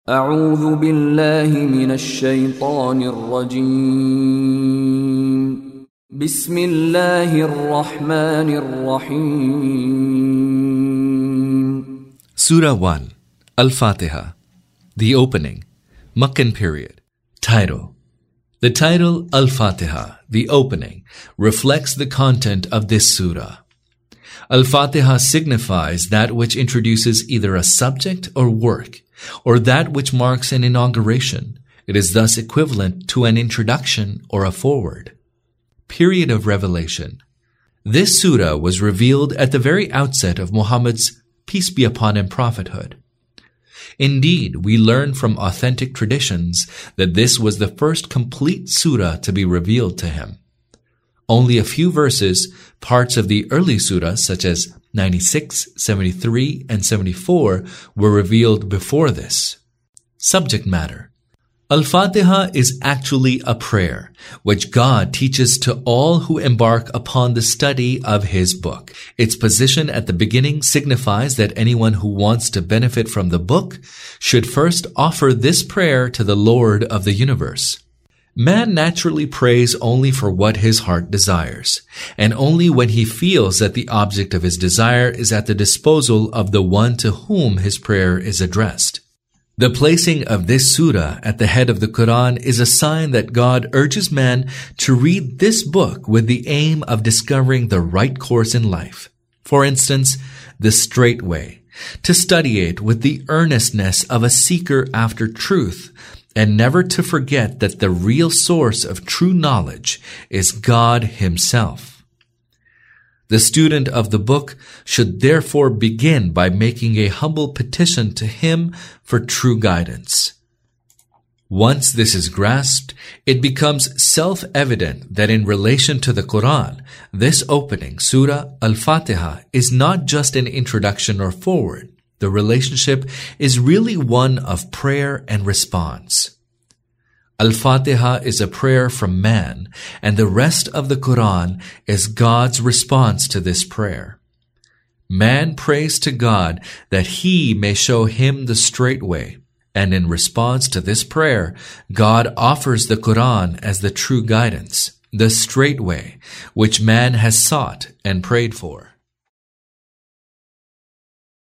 أعوذ بالله من الشيطان الرجيم بسم الله الرحمن الرحيم Surah 1 Al-Fatiha, the opening, Meccan period. Title. The title Al-Fatiha, the opening, reflects the content of this surah. Al-Fatiha signifies that which introduces either a subject or work, or that which marks an inauguration. It is thus equivalent to an introduction or a foreword. Period of revelation. This surah was revealed at the very outset of Muhammad's peace be upon him prophethood. Indeed, we learn from authentic traditions that this was the first complete surah to be revealed to him. Only a few verses, parts of the early surahs such as 96, 73, and 74 were revealed before this. Subject matter. Al-Fatiha is actually a prayer, which God teaches to all who embark upon the study of His book. Its position at the beginning signifies that anyone who wants to benefit from the book should first offer this prayer to the Lord of the universe. Man naturally prays only for what his heart desires, and only when he feels that the object of his desire is at the disposal of the one to whom his prayer is addressed. The placing of this surah at the head of the Quran is a sign that God urges man to read this book with the aim of discovering the right course in life. For instance, the straight way, to study it with the earnestness of a seeker after truth, and never to forget that the real source of true knowledge is God Himself. The student of the book should therefore begin by making a humble petition to Him for true guidance. Once this is grasped, it becomes self-evident that in relation to the Quran, this opening, Surah Al-Fatiha, is not just an introduction or foreword. The relationship is really one of prayer and response. Al-Fatiha is a prayer from man, and the rest of the Quran is God's response to this prayer. Man prays to God that He may show him the straight way, and in response to this prayer, God offers the Quran as the true guidance, the straight way, which man has sought and prayed for.